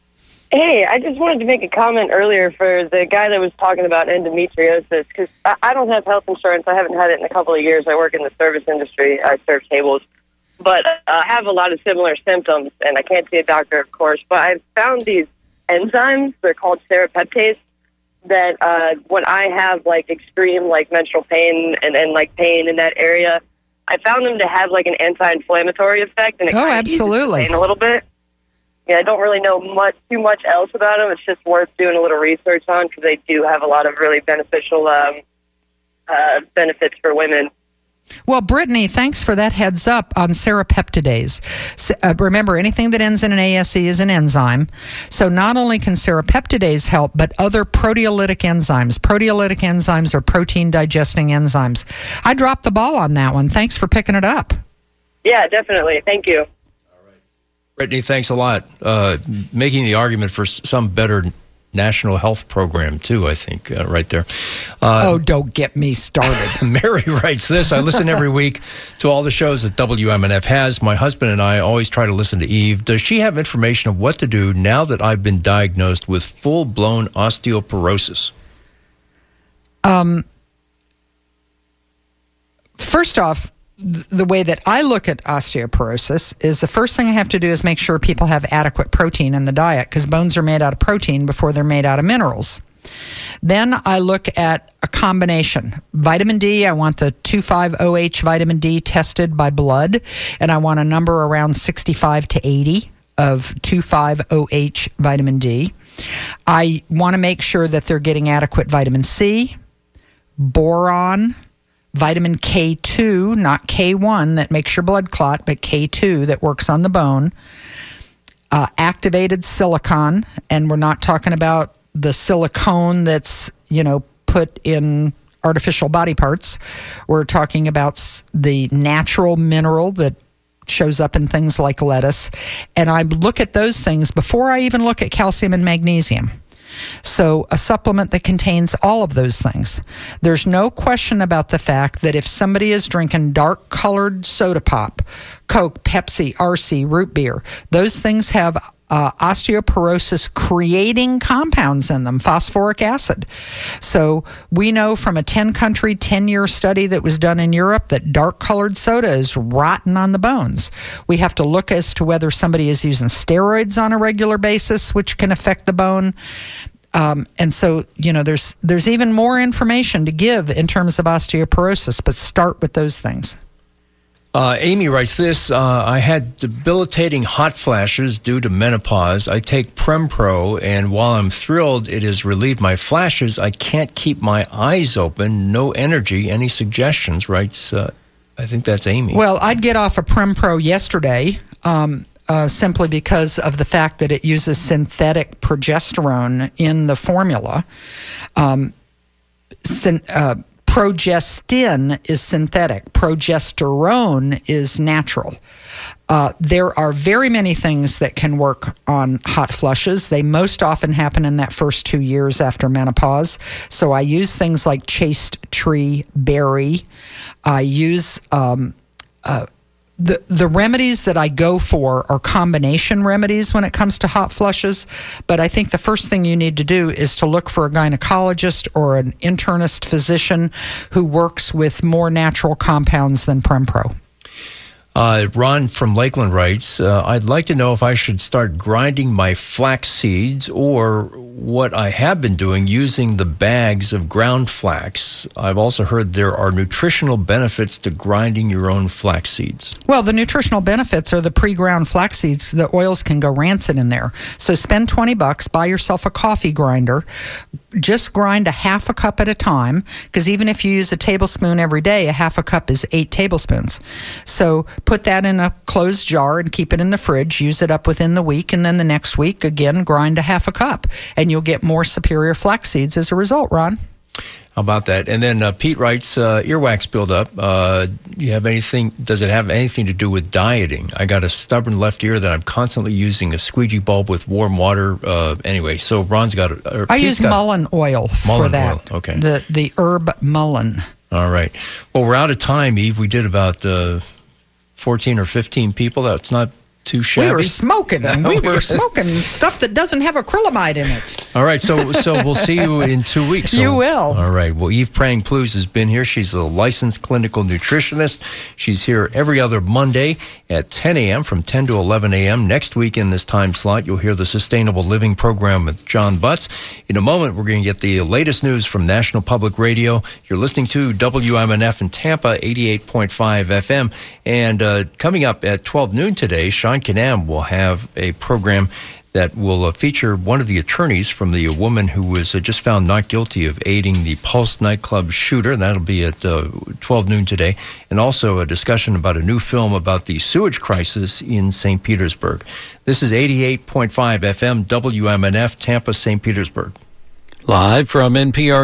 Hey, I just wanted to make a comment earlier for the guy that was talking about endometriosis, because I, I don't have health insurance. I haven't had it in a couple of years. I work in the service industry. I serve tables. but uh, I have a lot of similar symptoms, and I can't see a doctor, of course. But I've found these enzymes. They're called serrapeptase. That uh, when I have like extreme like menstrual pain and, and like pain in that area, I found them to have like an anti-inflammatory effect, and it Oh, kind of absolutely. eases the pain a little bit. Yeah, I don't really know much too much else about them. It's just worth doing a little research on because they do have a lot of really beneficial um, uh, benefits for women. Well, Brittany, thanks for that heads up on serrapeptidase. S- Uh, remember, anything that ends in an A S E is an enzyme. So not only can serrapeptidase help, but other proteolytic enzymes. Proteolytic enzymes are protein digesting enzymes. I dropped the ball on that one. Thanks for picking it up. Yeah, definitely. Thank you. Brittany, thanks a lot. Uh, making the argument for s- some better national health program, too, I think, uh, right there. Uh, oh, don't get me started. Mary writes this. I listen every week to all the shows that W M N F has. My husband and I always try to listen to Eve. Does she have information of what to do now that I've been diagnosed with full-blown osteoporosis? Um, first off, th- the way that I look at osteoporosis is the first thing I have to do is make sure people have adequate protein in the diet because bones are made out of protein before they're made out of minerals. Then I look at a combination. Vitamin D, I want the two five O H vitamin D tested by blood, and I want a number around sixty-five to eighty of two five O H vitamin D. I want to make sure that they're getting adequate vitamin C, boron, vitamin K two, not K one that makes your blood clot, but K two that works on the bone, uh, activated silicon, and we're not talking about the silicone that's, you know, put in artificial body parts. We're talking about s- the natural mineral that shows up in things like lettuce. And I look at those things before I even look at calcium and magnesium. So a supplement that contains all of those things. There's no question about the fact that if somebody is drinking dark colored soda pop, Coke, Pepsi, R C, root beer, those things have uh, osteoporosis creating compounds in them, phosphoric acid. So we know from a ten country, ten year study that was done in Europe that dark colored soda is rotten on the bones. We have to look as to whether somebody is using steroids on a regular basis, which can affect the bone. Um, and so, you know, there's there's even more information to give in terms of osteoporosis, but start with those things. Uh, Amy writes this. Uh, I had debilitating hot flashes due to menopause. I take Prempro, and while I'm thrilled it has relieved my flashes, I can't keep my eyes open. No energy. Any suggestions? Writes, uh, I think that's Amy. Well, I'd get off of Prempro yesterday. Um, Uh, simply because of the fact that it uses synthetic progesterone in the formula. Um, syn- uh, progestin is synthetic. Progesterone is natural. Uh, there are very many things that can work on hot flushes. They most often happen in that first two years after menopause. So I use things like chaste tree berry. I use... Um, uh, The the remedies that I go for are combination remedies when it comes to hot flushes, but I think the first thing you need to do is to look for a gynecologist or an internist physician who works with more natural compounds than Prempro. Uh, Ron from Lakeland writes, uh, I'd like to know if I should start grinding my flax seeds or what I have been doing using the bags of ground flax. I've also heard there are nutritional benefits to grinding your own flax seeds. Well, the nutritional benefits are the pre-ground flax seeds. The oils can go rancid in there. So spend twenty bucks, buy yourself a coffee grinder. Just grind a half a cup at a time, because even if you use a tablespoon every day, a half a cup is eight tablespoons. So put that in a closed jar and keep it in the fridge. Use it up within the week, and then the next week, again, grind a half a cup. And you'll get more superior flax seeds as a result, Ron. How about that? And then uh, Pete writes, uh, earwax buildup. Uh, you have anything? Does it have anything to do with dieting? I got a stubborn left ear that I'm constantly using a squeegee bulb with warm water. Uh, anyway, so Ron's got. A, or I Pete's use got, mullein oil mullein for that. Oil. Okay. The the herb mullein. All right. Well, we're out of time, Eve. We did about uh, fourteen or fifteen people. That's not too shabby? We were smoking, and we were smoking stuff that doesn't have acrylamide in it. All right, so so we'll see you in two weeks. So, you will. All right. Well, Eve Prang-Plews has been here. She's a licensed clinical nutritionist. She's here every other Monday at ten a.m. from ten to eleven a.m. Next week in this time slot, you'll hear the Sustainable Living Program with John Butts. In a moment, we're going to get the latest news from National Public Radio. You're listening to W M N F in Tampa, eighty-eight point five F M. And uh, coming up at twelve noon today, Sean Canam will have a program that will uh, feature one of the attorneys from the uh, woman who was uh, just found not guilty of aiding the Pulse nightclub shooter. And that'll be at uh, twelve noon today. And also a discussion about a new film about the sewage crisis in Saint Petersburg. This is eighty-eight point five F M, W M N F, Tampa, Saint Petersburg. Live from N P R